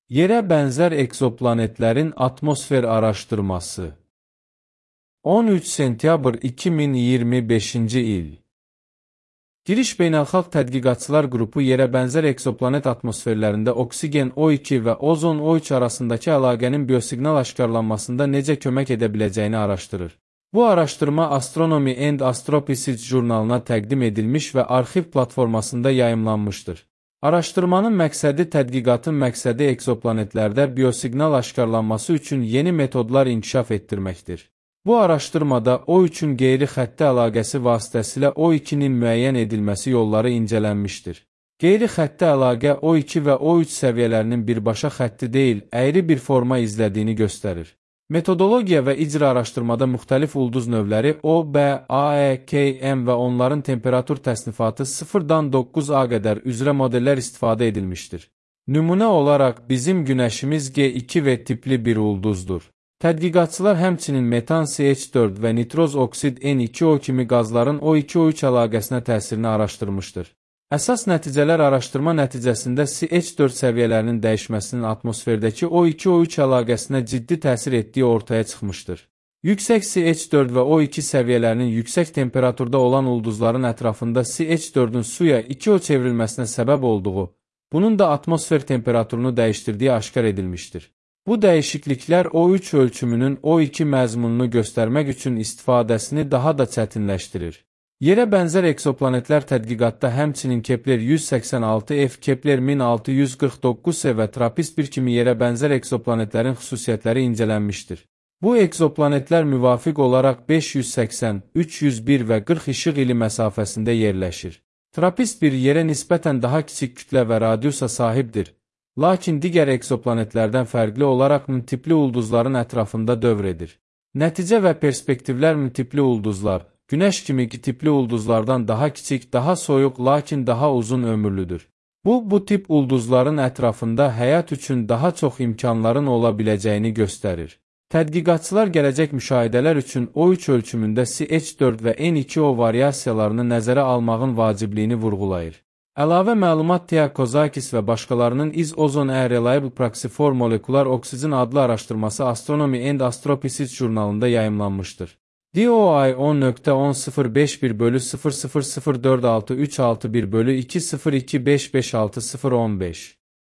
Yerə bənzər ekzoplanetlərin atmosfer araşdırması. 13 sentyabr 2025-ci il. Giriş Beynəlxalq Tədqiqatçılar Qrupu yerə bənzər ekzoplanet atmosferlərində oksigen O2 və ozon O3 arasındakı əlaqənin biosiqnal aşkarlanmasında necə kömək edə biləcəyini araşdırır. Bu araşdırma Astronomy and Astrophysics jurnalına təqdim edilmiş və arxiv platformasında yayımlanmışdır. Araşdırmanın məqsədi tədqiqatın məqsədi ekzoplanetlərdə biosiqnal aşkarlanması üçün yeni metodlar inkişaf etdirməkdir. Bu araşdırmada O3-ün qeyri-xətti əlaqəsi vasitəsilə O2-nin müəyyən edilməsi yolları incələnmişdir. Qeyri-xətti əlaqə O2 və O3 səviyyələrinin birbaşa xətti deyil, əyri bir forma izlədiyini göstərir. Metodologiya və icra araşdırmada müxtəlif ulduz növləri O, B, A, E, K, M və onların temperatur təsnifatı 0-dan 9A qədər üzrə modellər istifadə edilmişdir. Nümunə olaraq bizim Günəşimiz G2V tipli bir ulduzdur. Tədqiqatçılar həmçinin metan CH4 və nitroz oksid N2O kimi qazların O2-O3 əlaqəsinə təsirini araşdırmışdır. Əsas nəticələr araşdırma nəticəsində CH4 səviyyələrinin dəyişməsinin atmosferdəki O2-O3 əlaqəsinə ciddi təsir etdiyi ortaya çıxmışdır. Yüksək CH4 və O2 səviyyələrinin yüksək temperaturda olan ulduzların ətrafında CH4-ün suya 2O çevrilməsinə səbəb olduğu, bunun da atmosfer temperaturunu dəyişdirdiyi aşkar edilmişdir. Bu dəyişikliklər O3 ölçümünün O2 məzmununu göstərmək üçün istifadəsini daha da çətinləşdirir. Yerə bənzər ekzoplanetlər tədqiqatda həmçinin Kepler 186f, Kepler 1649c və TRAPPIST-1 kimi yerə bənzər ekzoplanetlərin xüsusiyyətləri incələnmişdir. Bu ekzoplanetlər müvafiq olaraq 580, 301 və 40 işıq ili məsafəsində yerləşir. TRAPPIST-1 yerə nisbətən daha kiçik kütlə və radiusa sahibdir, lakin digər ekzoplanetlərdən fərqli olaraq M-tipli ulduzların ətrafında dövr edir. Nəticə və perspektivlər M-tipli ulduzlar, Günəş kimi tipli ulduzlardan daha kiçik, daha soyuq, lakin daha uzun ömürlüdür. Bu tip ulduzların ətrafında həyat üçün daha çox imkanların ola biləcəyini göstərir. Tədqiqatçılar gələcək müşahidələr üçün O3 ölçümündə CH4 və N2O variasiyalarını nəzərə almağın vacibliyini vurğulayır. Əlavə məlumat Tia Kozakis və başqalarının Is Ozone a Reliable Proxy for Molecular Oxygen adlı araşdırması Astronomy and Astrophysics jurnalında yayımlanmıştır. DOI 10.10.051/00046361/2025560015